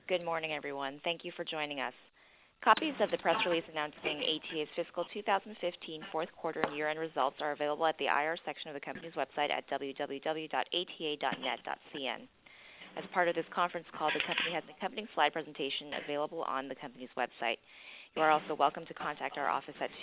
Good morning, everyone. Thank you for joining us. Copies of the press release announcing ATA's fiscal 2015 fourth quarter and year-end results are available at the IR section of the company's website at www.ata.net.cn. As part of this conference call, the company has an accompanying slide presentation available on the company's website. You are also welcome to contact our office at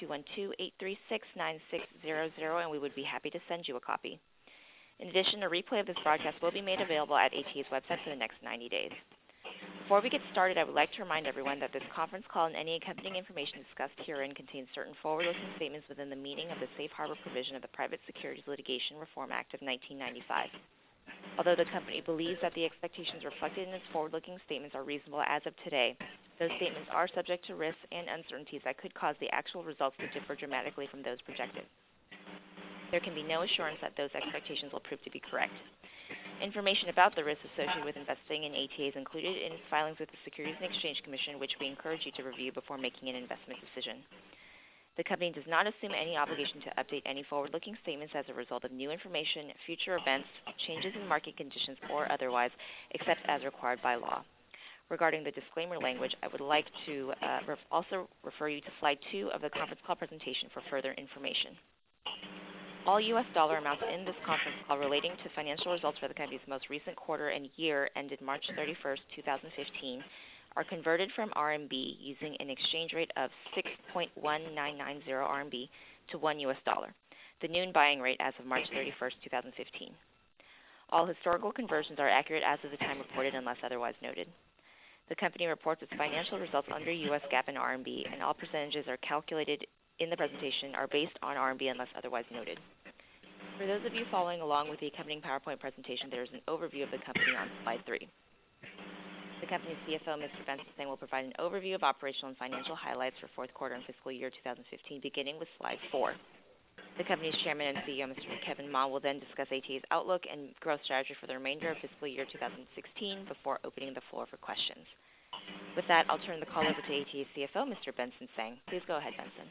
212-836-9600, and we would be happy to send you a copy. In addition, a replay of this broadcast will be made available at ATA's website for the next 90 days. Before we get started, I would like to remind everyone that this conference call and any accompanying information discussed herein contains certain forward-looking statements within the meaning of the Safe Harbor provision of the Private Securities Litigation Reform Act of 1995. Although the company believes that the expectations reflected in its forward-looking statements are reasonable as of today, those statements are subject to risks and uncertainties that could cause the actual results to differ dramatically from those projected. There can be no assurance that those expectations will prove to be correct. Information about the risks associated with investing in ATA is included in its filings with the Securities and Exchange Commission, which we encourage you to review before making an investment decision. The company does not assume any obligation to update any forward-looking statements as a result of new information, future events, changes in market conditions, or otherwise, except as required by law. Regarding the disclaimer language, I would like to also refer you to slide 2 of the conference call presentation for further information. All U.S. dollar amounts in this conference call relating to financial results for the company's most recent quarter and year ended March 31st, 2015, are converted from RMB using an exchange rate of 6.1990 RMB to 1 U.S. dollar, the noon buying rate as of March 31st, 2015. All historical conversions are accurate as of the time reported unless otherwise noted. The company reports its financial results under U.S. GAAP and RMB, and all percentages are calculated in the presentation are based on RMB unless otherwise noted. For those of you following along with the accompanying PowerPoint presentation, there is an overview of the company on slide 3. The company's CFO, Mr. Benson Tseng, will provide an overview of operational and financial highlights for fourth quarter and fiscal year 2015, beginning with slide 4. The company's chairman and CEO, Mr. Kevin Ma, will then discuss ATA's outlook and growth strategy for the remainder of fiscal year 2016 before opening the floor for questions. With that, I'll turn the call over to ATA's CFO, Mr. Benson Tseng. Please go ahead, Benson.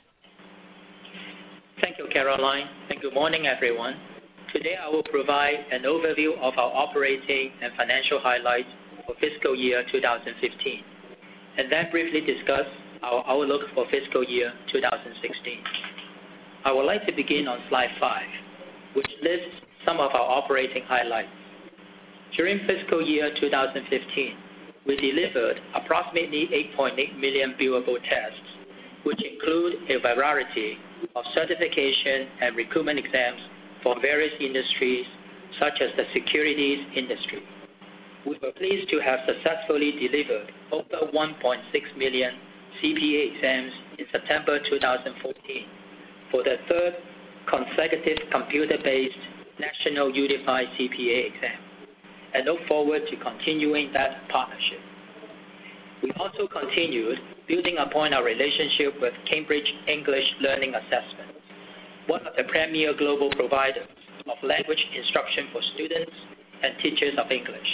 Thank you, Caroline, and good morning, everyone. Today I will provide an overview of our operating and financial highlights for fiscal year 2015, and then briefly discuss our outlook for fiscal year 2016. I would like to begin on slide 5, which lists some of our operating highlights. During fiscal year 2015, we delivered approximately 8.8 million billable tests, which include a variety of certification and recruitment exams for various industries, such as the securities industry. We were pleased to have successfully delivered over 1.6 million CPA exams in September 2014 for the third consecutive computer-based National Unified CPA exam, and look forward to continuing that partnership. We also continued building upon our relationship with Cambridge English Learning Assessment, one of the premier global providers of language instruction for students and teachers of English.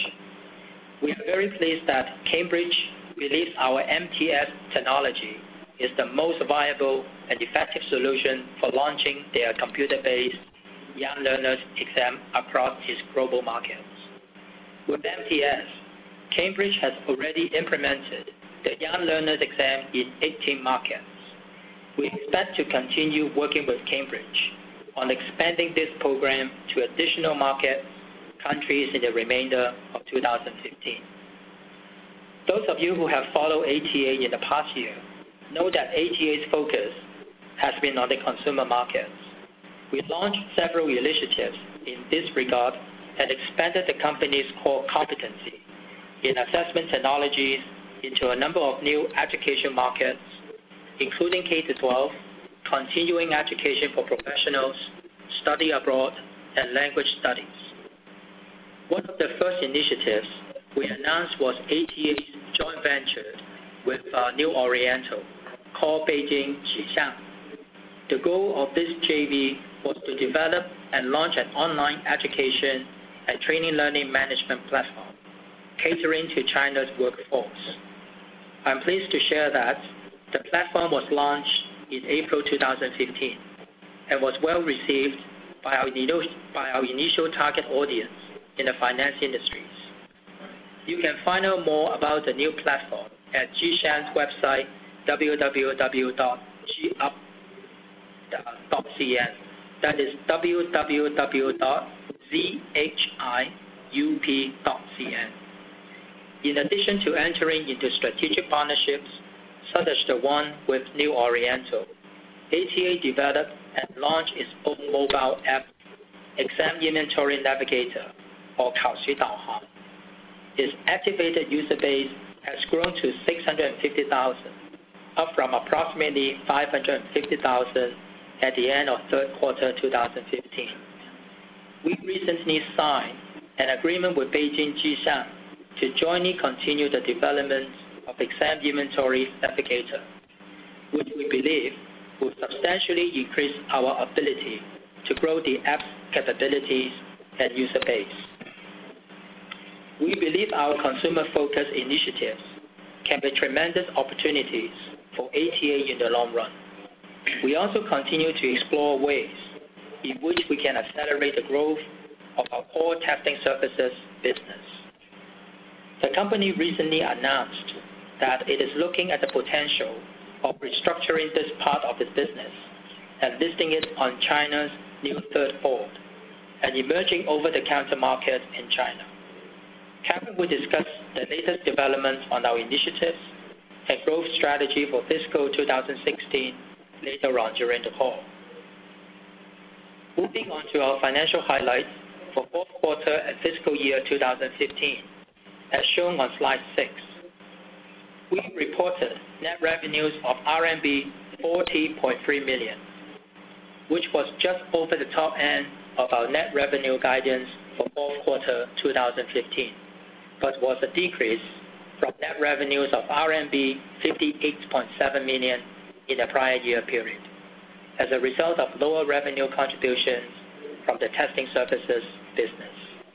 We are very pleased that Cambridge believes our MTS technology is the most viable and effective solution for launching their computer-based Young Learners exam across its global markets. With MTS, Cambridge has already implemented the Young Learners exam in 18 markets. We expect to continue working with Cambridge on expanding this program to additional markets, countries in the remainder of 2015. Those of you who have followed ATA in the past year know that ATA's focus has been on the consumer markets. We launched several initiatives in this regard and expanded the company's core competency in assessment technologies into a number of new education markets, including K-12, continuing education for professionals, study abroad, and language studies. One of the first initiatives we announced was ATA's joint venture with New Oriental, called Beijing Qixia. The goal of this JV was to develop and launch an online education and training learning management platform catering to China's workforce. I'm pleased to share that the platform was launched in April 2015 and was well received by our initial target audience in the finance industries. You can find out more about the new platform at Zhishan's website, www.zhiup.cn. That is www.zhiup.cn. In addition to entering into strategic partnerships, such as the one with New Oriental, ATA developed and launched its own mobile app, Exam Inventory Navigator, or 考试导航. Its activated user base has grown to 650,000, up from approximately 550,000 at the end of third quarter 2015. We recently signed an agreement with Beijing Jishan to jointly continue the development of Exam Inventory Navigator, which we believe will substantially increase our ability to grow the app's capabilities and user base. We believe our consumer-focused initiatives can be tremendous opportunities for ATA in the long run. We also continue to explore ways in which we can accelerate the growth of our core testing services business. The company recently announced that it is looking at the potential of restructuring this part of its business and listing it on China's new third board, an emerging over-the-counter market in China. Kevin will discuss the latest developments on our initiatives and growth strategy for fiscal 2016 later on during the call. Moving on to our financial highlights for fourth quarter and fiscal year 2015, as shown on slide 6. We reported net revenues of RMB 40.3 million, which was just over the top end of our net revenue guidance for fourth quarter 2015, but was a decrease from net revenues of RMB 58.7 million in the prior year period, as a result of lower revenue contributions from the testing services business.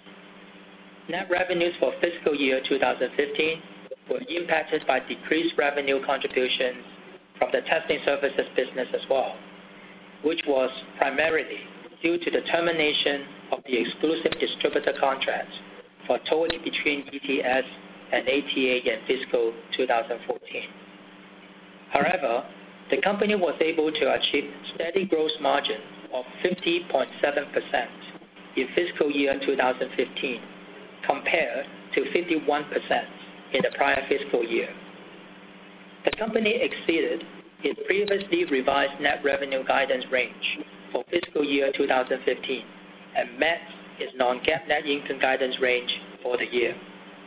Net revenues for fiscal year 2015 were impacted by decreased revenue contributions from the testing services business as well, which was primarily due to the termination of the exclusive distributor contract for TOEIC between ETS and ATA in fiscal 2014. However, the company was able to achieve steady gross margin of 50.7% in fiscal year 2015 compared to 51% in the prior fiscal year. The company exceeded its previously revised net revenue guidance range for fiscal year 2015 and met its non-GAAP net income guidance range for the year.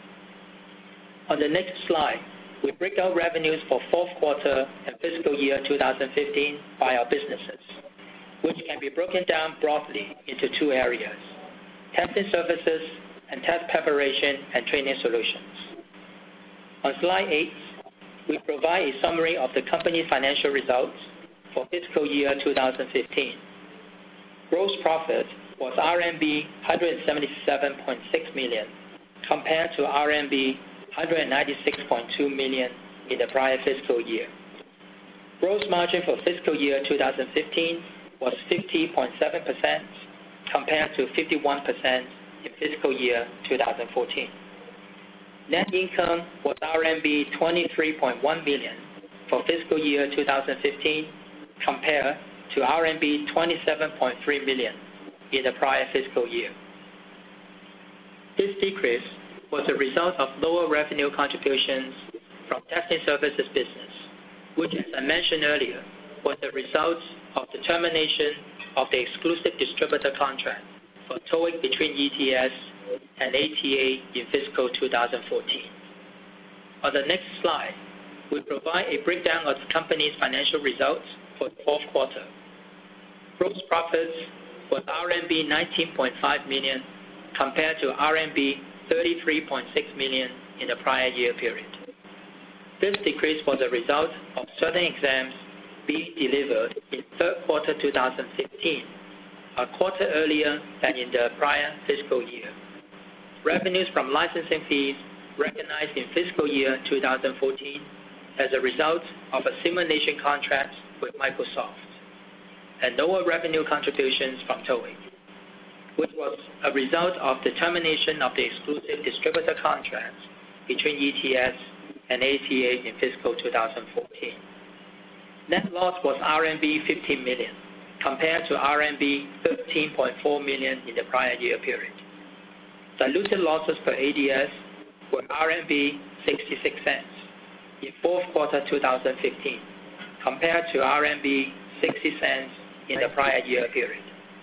On the next slide, we break out revenues for fourth quarter and fiscal year 2015 by our businesses, which can be broken down broadly into two areas: testing services and test preparation and training solutions. On slide 8, we provide a summary of the company's financial results for fiscal year 2015. Gross profit was RMB 177.6 million compared to RMB 196.2 million in the prior fiscal year. Gross margin for fiscal year 2015 was 50.7% compared to 51% in fiscal year 2014. Net income was RMB 23.1 million for fiscal year 2015 compared to RMB 27.3 million in the prior fiscal year. This decrease was a result of lower revenue contributions from testing services business, which, as I mentioned earlier, was the result of the termination of the exclusive distributor contract for TOEIC between ETS and ATA in fiscal 2014. On the next slide, we provide a breakdown of the company's financial results for the fourth quarter. Gross profits was RMB 19.5 million compared to RMB 33.6 million in the prior year period. This decrease was a result of certain exams being delivered in third quarter 2015, a quarter earlier than in the prior fiscal year. Revenues from licensing fees recognized in fiscal year 2014 as a result of a simulation contract with Microsoft, and lower revenue contributions from TOEIC, which was a result of the termination of the exclusive distributor contract between ETS and ATA in fiscal 2014. Net loss was RMB 15 million, compared to RMB 13.4 million in the prior year period. Diluted losses per ADS were RMB 66 cents in fourth quarter 2015, compared to RMB 60 cents in the prior year period.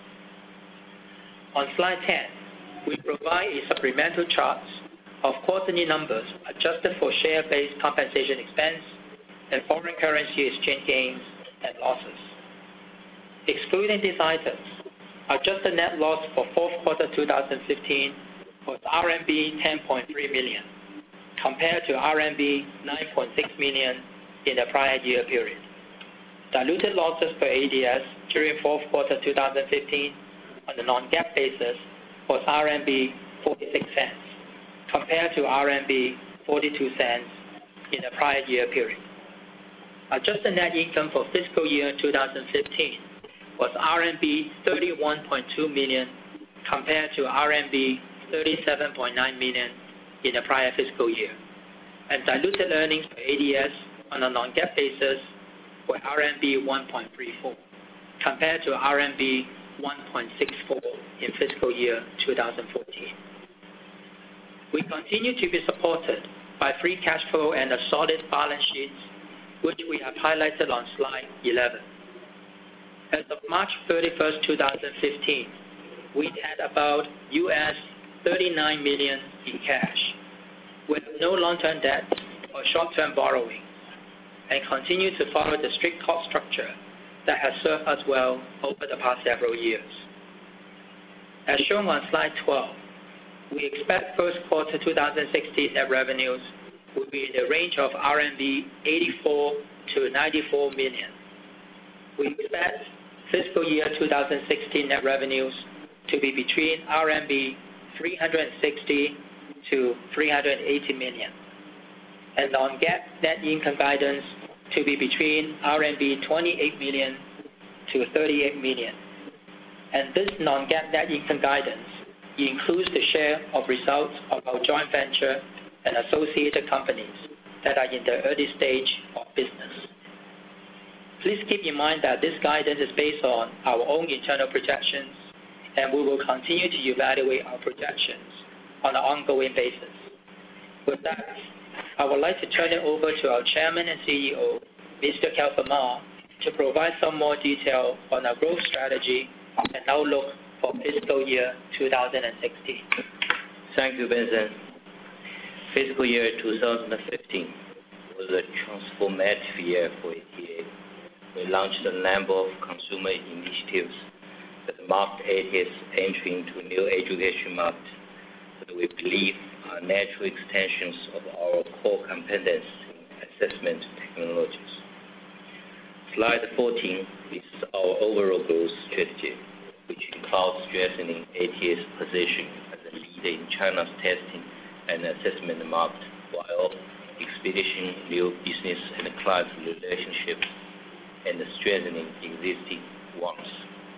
On slide 10, we provide a supplemental chart of quarterly numbers adjusted for share-based compensation expense and foreign currency exchange gains and losses. Excluding these items, adjusted net loss for fourth quarter 2015 was RMB 10.3 million, compared to RMB 9.6 million in the prior year period. Diluted losses per ADS during fourth quarter 2015 on a non-GAAP basis was RMB 46 cents, compared to RMB 42 cents in the prior year period. Adjusted net income for fiscal year 2015 was RMB 31.2 million, compared to RMB 37.9 million in the prior fiscal year. And diluted earnings per ADS on a non-GAAP basis were RMB 1.34, compared to RMB 1.64 in fiscal year 2014. We continue to be supported by free cash flow and a solid balance sheet, which we have highlighted on slide 11. As of March 31st, 2015, we had about US $39 million in cash, with no long-term debt or short-term borrowing, and continue to follow the strict cost structure that has served us well over the past several years. As shown on slide 12, we expect first quarter 2016 net revenues will be in the range of RMB 84 to 94 million. We expect fiscal year 2016 net revenues to be between RMB 360 to 380 million, and non-GAAP net income guidance to be between RMB 28 million to 38 million. And this non-GAAP net income guidance includes the share of results of our joint venture and associated companies that are in the early stage of business. Please keep in mind that this guidance is based on our own internal projections, and we will continue to evaluate our projections on an ongoing basis. With that, I would like to turn it over to our Chairman and CEO, Mr. Kelvin Ma, to provide some more detail on our growth strategy and outlook for fiscal year 2016. Thank you, Vincent. Fiscal year 2015 was a transformative year for ATA. We launched a number of consumer initiatives that marked ATA's entry into new education market that we believe are natural extensions of our core competence in assessment technologies. Slide 14 is our overall growth strategy, which includes strengthening ATA's position as a leader in China's testing and assessment market while expediting new business and client relationships and strengthening existing ones.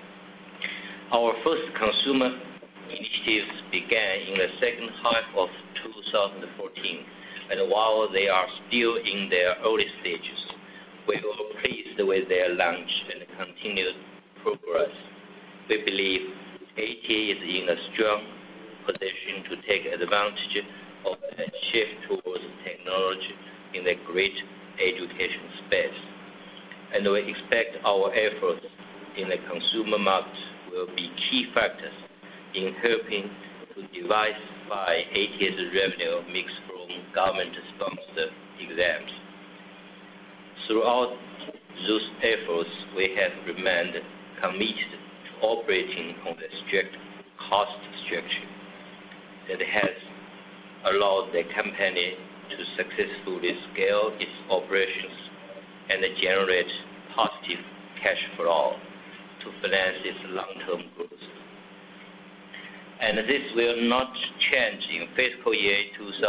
Our first consumer initiatives began in the second half of 2014, and while they are still in their early stages, we were pleased with their launch and continued progress. We believe ATA is in a strong position to take advantage of a shift towards technology in the great education space, and we expect our efforts in the consumer market will be key factors in helping to diversify ATA's revenue mix from government-sponsored exams. Throughout those efforts, we have remained committed to operating on a strict cost structure that has allowed the company to successfully scale its operations and generate positive cash flow to finance its long-term growth. And this will not change in fiscal year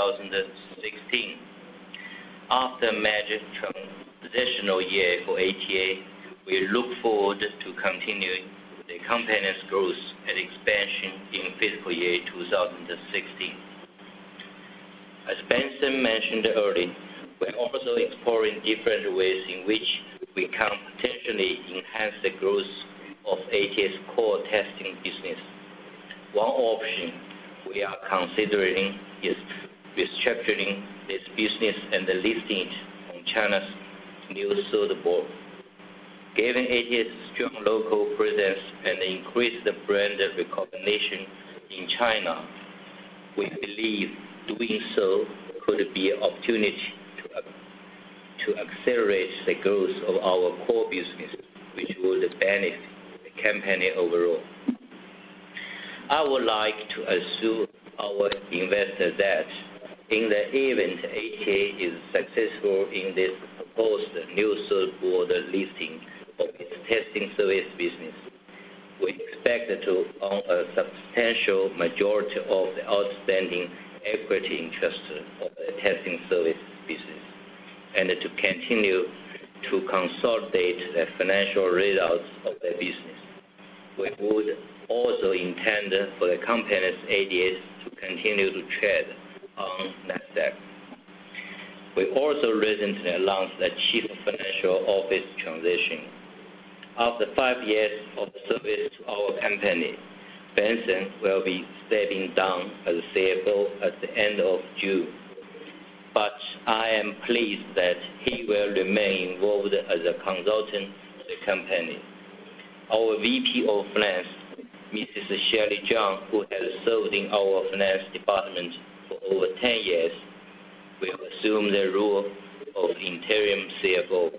2016. After a major transitional year for ATA, we look forward to continuing the company's growth and expansion in fiscal year 2016. As Benson mentioned earlier, we're also exploring different ways in which we can potentially enhance the growth of ATA's core testing business. One option we are considering is restructuring this business and listing it on China's New Third Board. Given ATA's strong local presence and increased brand recognition in China, we believe doing so could be an opportunity to accelerate the growth of our core business, which would benefit the company overall. I would like to assure our investors that in the event ATA is successful in this proposed New Third Board listing of its testing service business, we expect to own a substantial majority of the outstanding equity interest of the testing service business, and to continue to consolidate the financial results of the business. We would also intend for the company's ADS to continue to trade on NASDAQ. We also recently announced a Chief Financial Officer transition. After 5 years of service to our company, Benson will be stepping down as CFO at the end of June. But I am pleased that he will remain involved as a consultant to the company. Our VP of Finance, Mrs. Shirley Zhang, who has served in our finance department for over 10 years, will assume the role of interim CFO.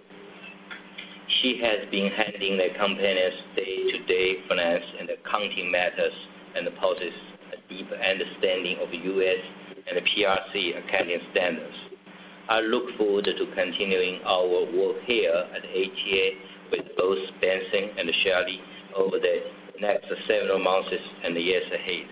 She has been handling the company's day-to-day finance and accounting matters and possesses a deep understanding of U.S. and PRC accounting standards. I look forward to continuing our work here at ATA with both Benson and Shirley over the next several months and years ahead.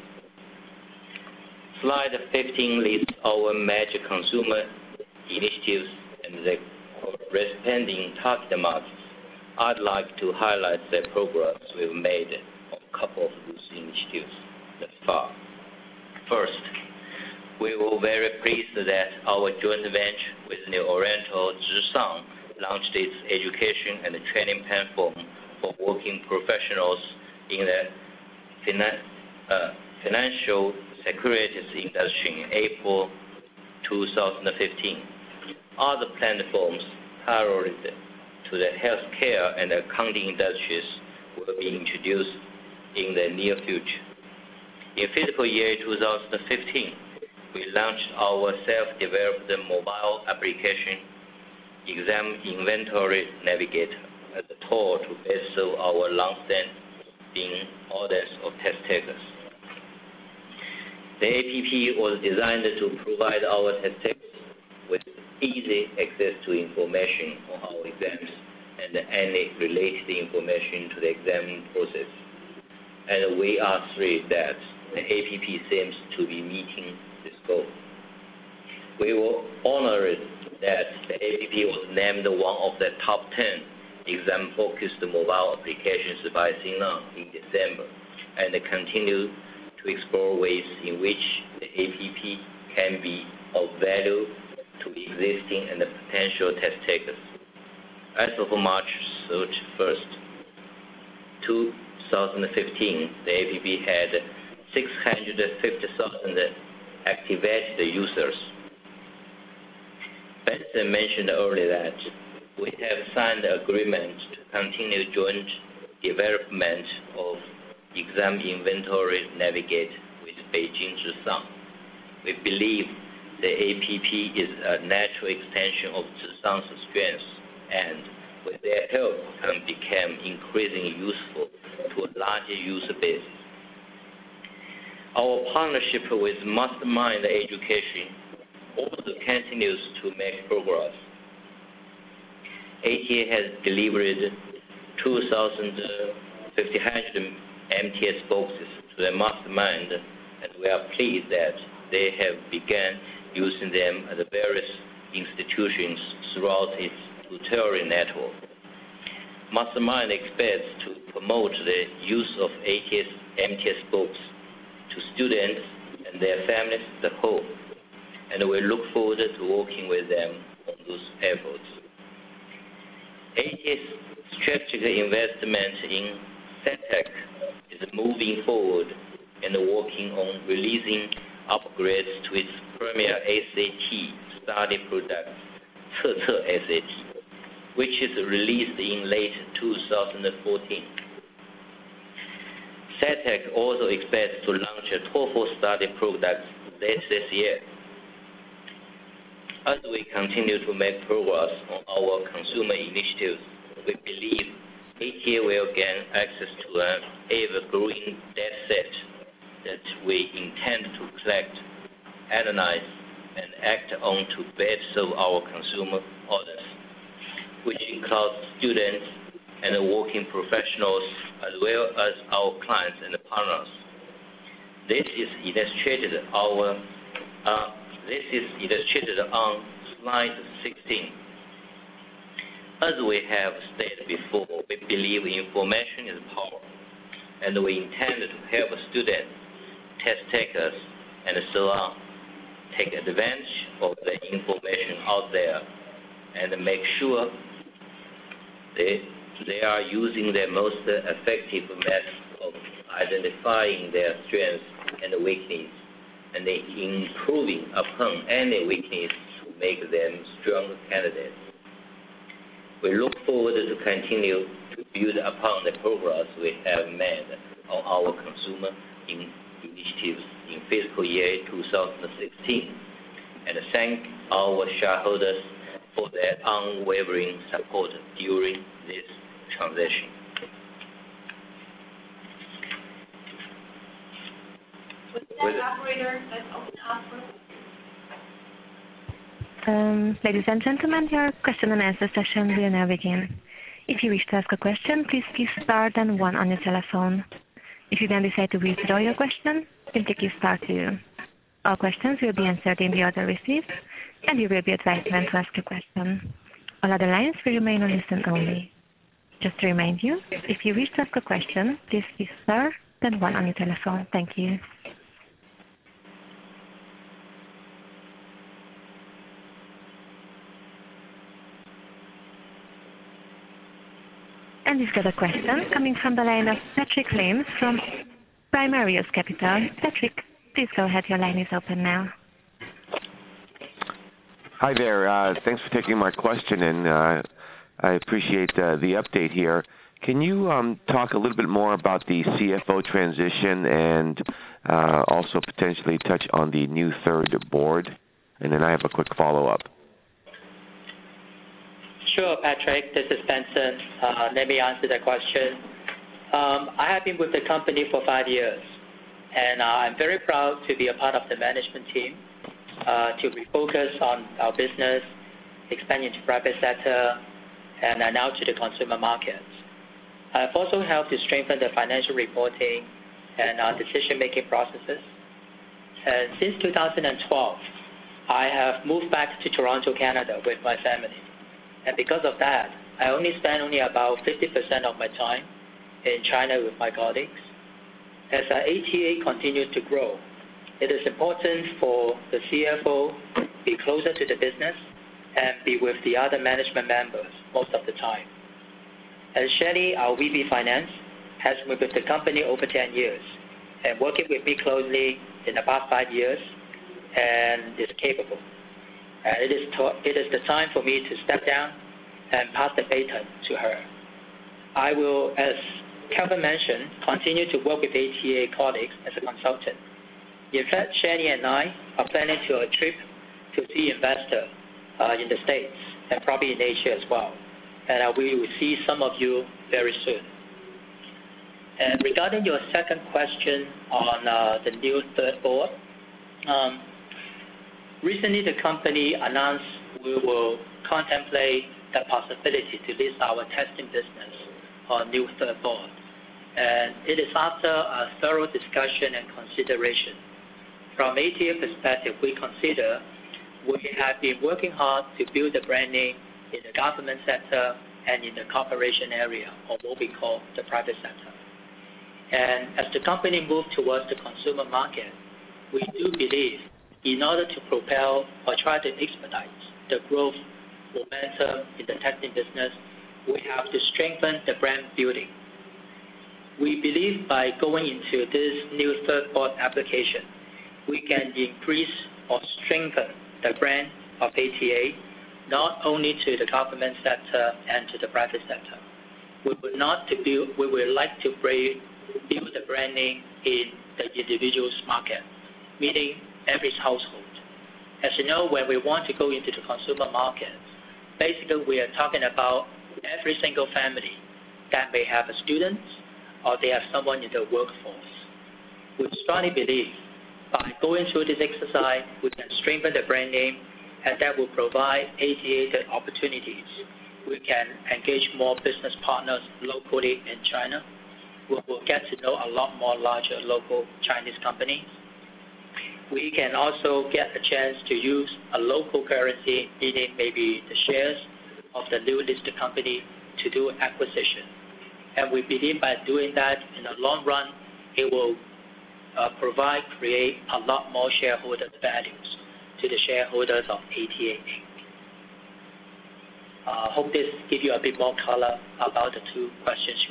Slide 15 lists our major consumer initiatives and the corresponding target markets. I'd like to highlight the progress we've made on a couple of those initiatives thus far. First, we were very pleased that our joint venture with New Oriental Zhisang launched its education and training platform for working professionals in the financial securities industry in April 2015. Other platforms tailored to the healthcare and accounting industries will be introduced in the near future. In fiscal year 2015, we launched our self-developed mobile application, Exam Inventory Navigator, as a tool to best serve our long-standing audience of test takers. The app was designed to provide our test takers with easy access to information on our exams and any related information to the exam process. And we are thrilled that the app seems to be meeting this goal. We were honored that the app was named one of the top 10 exam-focused mobile applications by Xinlang in December, and continue to explore ways in which the app can be of value to existing and potential test takers. As of March 31st, 2015, the app had 650,000 activated users. Benson mentioned earlier that we have signed an agreement to continue joint development of Exam Inventory Navigator with Beijing Zhisang. We believe the app is a natural extension of Zhisang's strengths, and with their help can become increasingly useful to a larger user base. Our partnership with Mastermind Education also continues to make progress. ATA has delivered 2,500 MTS boxes to the Mastermind, and we are pleased that they have begun using them at various institutions throughout its tutorial network. Mastermind expects to promote the use of ATA's MTS books to students and their families as a whole, and we look forward to working with them on those efforts. ATA's strategic investment in SciTech is moving forward and working on releasing upgrades to its premier SAT study product, CeCe SAT, which is released in late 2014. SciTech also expects to launch a TOEFL study product late this year. As we continue to make progress on our consumer initiatives, we believe ATA will gain access to an ever-growing data set that we intend to collect, analyze, and act on to better serve our consumer audience, which includes students and working professionals as well as our clients and partners. This is illustrated on slide 16. As we have stated before, we believe information is power, and we intend to help students, test takers, and so on take advantage of the information out there and make sure they are using the most effective method of identifying their strengths and weaknesses and improving upon any weakness to make them strong candidates. We look forward to continue to build upon the progress we have made on our consumer initiatives in fiscal year 2016 and thank our shareholders for their unwavering support during this transition. With that, operator, let's open up for Ladies and gentlemen, your question and answer session will now begin. If you wish to ask a question, please key star then 1 on your telephone. If you then decide to withdraw your question, simply key star 2. All questions will be answered in the order received, and you will be advised when to ask a question. All other lines will remain on listen only. Just to remind you, if you wish to ask a question, please key star then 1 on your telephone. Thank you. And we've got a question coming from the line of Patrick Lane from Primarius Capital. Patrick, please go ahead. Your line is open now. Hi there. Thanks for taking my question, and I appreciate the update here. Can you talk a little bit more about the CFO transition and also potentially touch on the new third board? And then I have a quick follow-up. Sure, Patrick. This is Benson. Let me answer that question. I have been with the company for 5 years, and I'm very proud to be a part of the management team to refocus on our business, expanding to private sector, and now to the consumer markets. I've also helped to strengthen the financial reporting and decision-making processes. And since 2012, I have moved back to Toronto, Canada with my family. And because of that, I only spend about 50% of my time in China with my colleagues. As ATA continues to grow, it is important for the CFO to be closer to the business and be with the other management members most of the time. And Shelley, our VP Finance, has been with the company over 10 years and working with me closely in the past 5 years and is capable. And it is the time for me to step down and pass the baton to her. I will, as Kelvin mentioned, continue to work with ATA colleagues as a consultant. In fact, Shelley and I are planning to a trip to see investor in the States and probably in Asia as well. And we will see some of you very soon. And regarding your second question on the new third board, recently the company announced we will contemplate the possibility to list our testing business on new third board. And it is after a thorough discussion and consideration. From ATA perspective, we consider we have been working hard to build the branding in the government sector and in the corporation area, or what we call the private sector. And as the company moves towards the consumer market, we do believe in order to propel or try to expedite the growth momentum in the testing business, we have to strengthen the brand building. We believe by going into this new third board application, we can increase or strengthen the brand of ATA, not only to the government sector and to the private sector. We would like to build the brand name in the individual's market, meaning every household. As you know, when we want to go into the consumer market, basically we are talking about every single family that may have a student or they have someone in the workforce. We strongly believe by going through this exercise, we can strengthen the brand name, and that will provide ATA the opportunities. We can engage more business partners locally in China. We will get to know a lot more larger local Chinese companies. We can also get a chance to use a local currency, meaning maybe the shares of the new listed company, to do acquisition. And we believe by doing that, in the long run, it will create a lot more shareholder values to the shareholders of ATA Inc. Hope this gives you a bit more color about the two questions you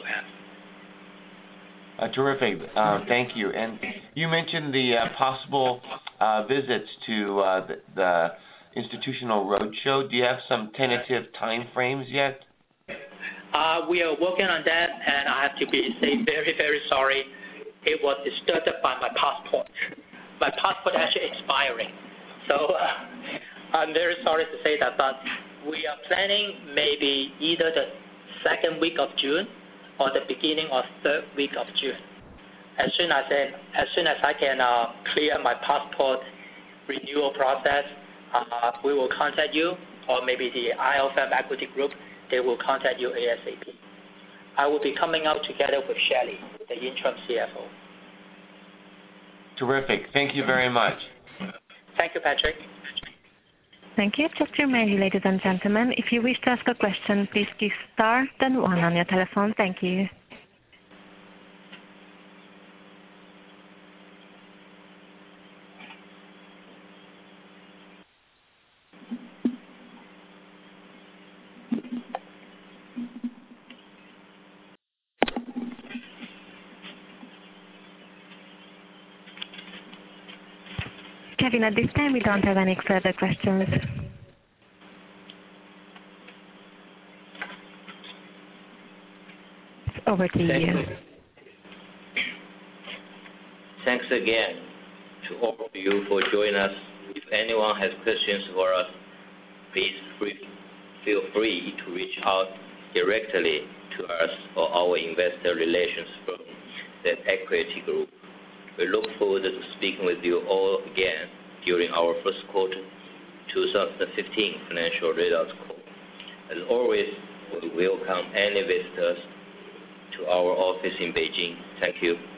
have. Terrific. Thank you. And you mentioned the possible visits to the institutional roadshow. Do you have some tentative time frames yet? We are working on that, and I have to say very, very sorry. It was disturbed by my passport. My passport actually expiring. So I'm very sorry to say that, but we are planning maybe either the second week of June or the beginning of third week of June. As soon as I can clear my passport renewal process, we will contact you, or maybe the ILFM Equity Group, they will contact you ASAP. I will be coming out together with Shelley, the interim CFO. Terrific. Thank you very much. Thank you, Patrick. Thank you. Just to remind you, ladies and gentlemen, if you wish to ask a question, please key star, then 1 on your telephone. Thank you. Kevin, at this time we don't have any further questions. Over to you. Thanks again to all of you for joining us. If anyone has questions for us, please feel free to reach out directly to us or our investor relations firm, the Equity Group. We look forward to speaking with you all again during our first quarter 2015 financial results call. As always, we welcome any visitors to our office in Beijing. Thank you.